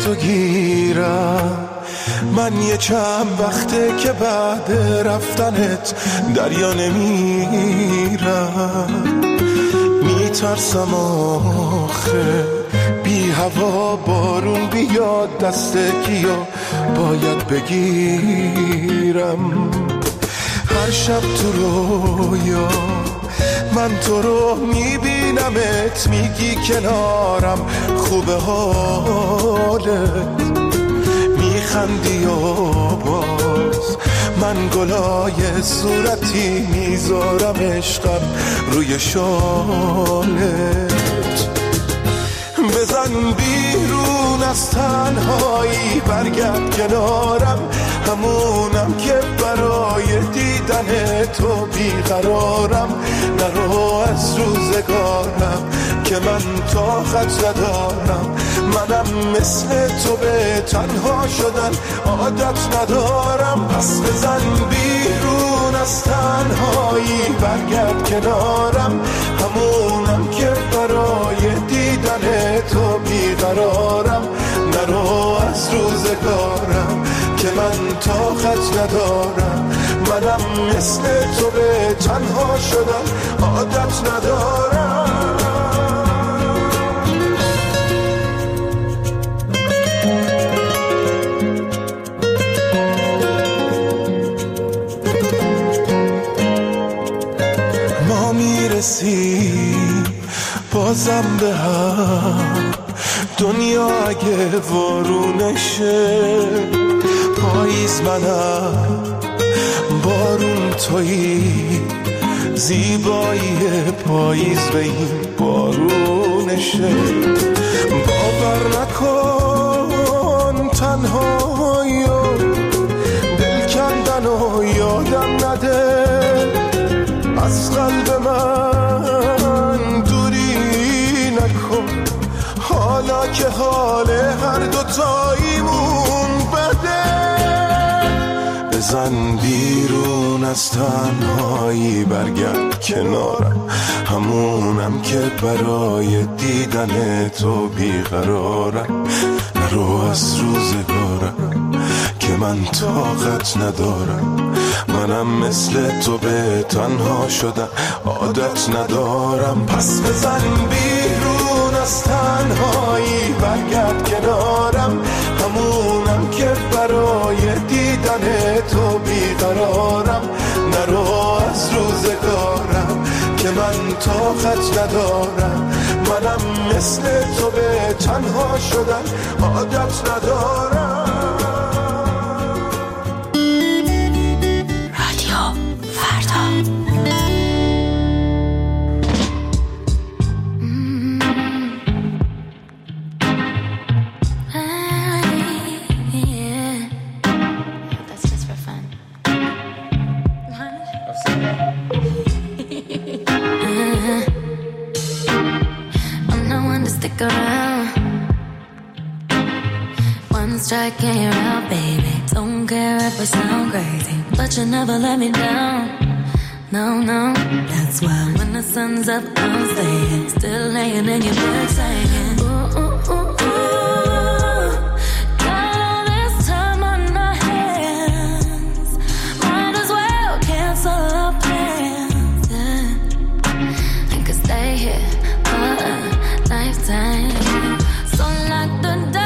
تو گیرم. من یه چند وقته که بعد رفتنت دریا نمیرم. میترسم آخه بی هوا بارون بیاد دست کیو باید بگیرم. هر شب تو رویا من تو رو میبینمت، میگی کنارم خوبه حالت، میخندی و باز من گلای صورتی میذارم عشقم روی شالت. بزن بیرون از تنهایی برگرد کنارم، همونم که برای دیدن تو بیقرارم. نرو از روزگارم که من طاقت ندارم، منم مثل تو به تنها شدن عادت ندارم. پس بزن بیرون از تنهایی برگرد کنارم، همونم که برای دیدن تو بیقرارم. نرو از روزگارم که من طاقت ندارم، منم مثل تو به تنها شدن عادت ندارم. ما میرسیم بازم به هم، دنیا اگه وارونشه، پاییز منم بارون تویی، زیبایی پاییز به این بارونشه. باور نکن تنهایی و دل کندن و یادم نده، از قلب من دوری نکن، حالا که حال هر دوتاییمون بده. بزن بیرون از تنهایی برگرد کنارم، همونم که برای دیدن تو بیقرارم. نرو از روزگارم که من طاقت ندارم، منم مثل تو به تنها شدن عادت ندارم. پس بزن بیرون از تنهایی برگرد کنارم، همونم که برای دیدن تو بیقرارم. نرو از روزگارم که من طاقت ندارم، منم مثل تو به تنها شدن عادت ندارم. Strike and you're out, baby. Don't care if I sound crazy, but you never let me down. No, no, that's why when the sun's up, I'm staying, still laying in your bed saying, ooh, ooh, ooh, ooh. Got all this time on our hands, might as well cancel our plans. Yeah. I could stay here for a lifetime. So lock the door.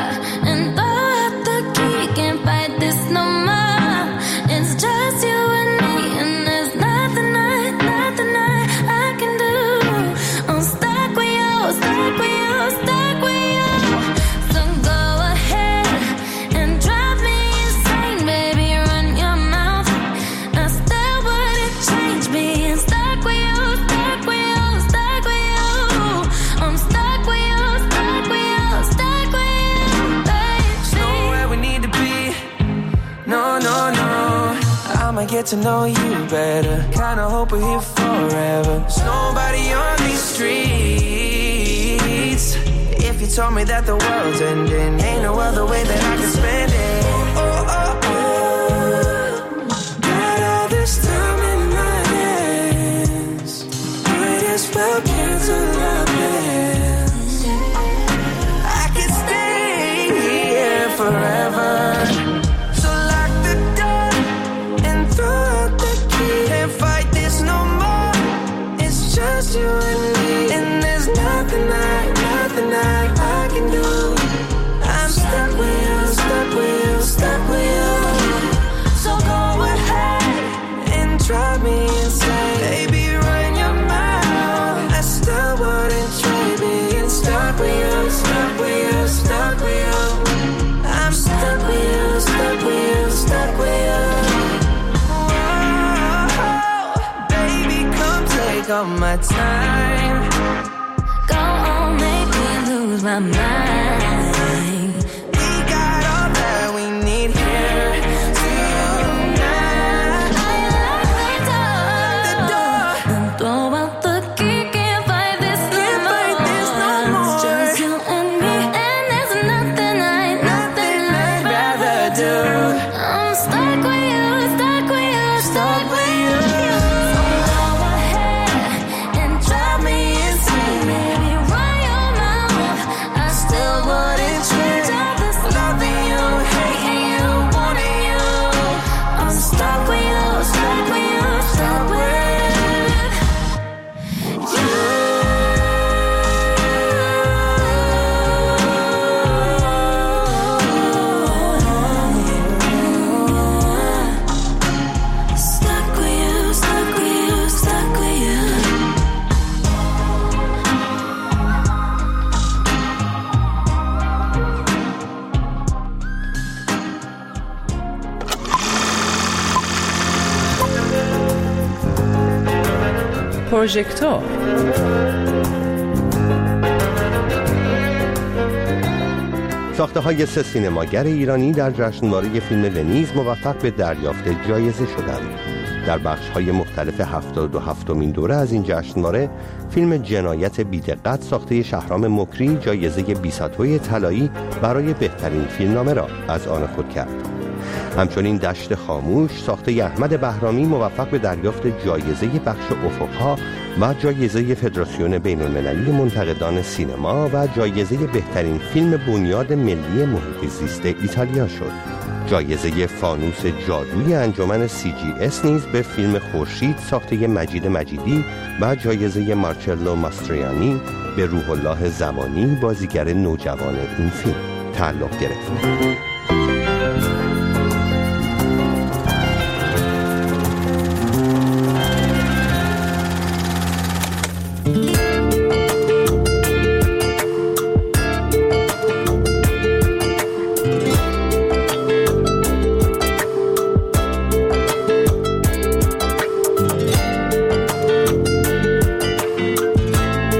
Get to know you better, kinda hope we're here forever. There's nobody on these streets. If you told me that the world's ending, ain't no other way that I can spend it. Oh, oh, oh, oh. Got all this time in my hands, might as well cancel our plans. I could stay take all my time. Go on, make me lose my mind. We got all that we need here tonight. I lock the door and throw out the key. Can't fight this no more. It's just you and me, and there's nothing I'd rather do. I'm stuck with you, stuck with you, stuck with you. So go ahead and drive me insane, baby. Run your mouth, I still wouldn't change all this loving you, hating you, wanting you. I'm stuck with you, stuck with you, stuck with you. Stuck with you, stuck with you, stuck with you. پروژکتور ساخته‌های 3 سینماگر ایرانی در جشنواره فیلم ونیز موفق به دریافت جایزه شدند. در بخش‌های مختلف 77مین دوره از این جشنواره، فیلم جنایت بی‌دقت ساخته شهرام مکری جایزه بیساتوی طلایی برای بهترین فیلمنامه را از آن خود کرد. همچنین دشت خاموش ساخته احمد بهرامی موفق به دریافت جایزه بخش افق‌ها و جایزه فدراسیون بین‌المللی منتقدان سینما و جایزه بهترین فیلم بنیاد ملی محیط زیست ایتالیا شد. جایزه فانوس جادوی انجمن CGS نیز به فیلم خورشید ساخته مجید مجیدی و جایزه مارچلو ماستریانی به روح الله زمانی بازیگر نوجوان این فیلم تعلق گرفت.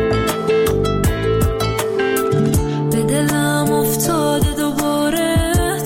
به دلم افتاده دوباره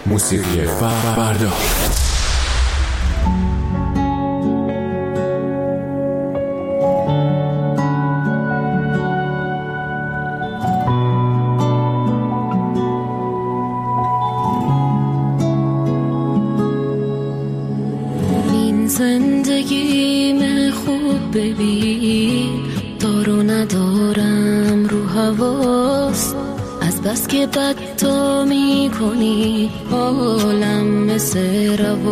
موسیقی فردا. زندگیم خوب ببین، دارو ندارم رو حواس، از بس که بد تو میکنی حالم مثل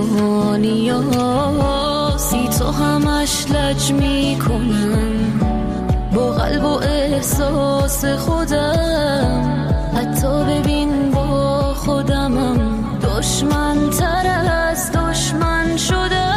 روانیاسی، تو همش لج میکنم با قلب و احساس خودم، حتی ببین با خودمم دشمن تر از دشمن شدم.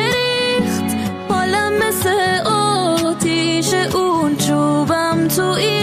تو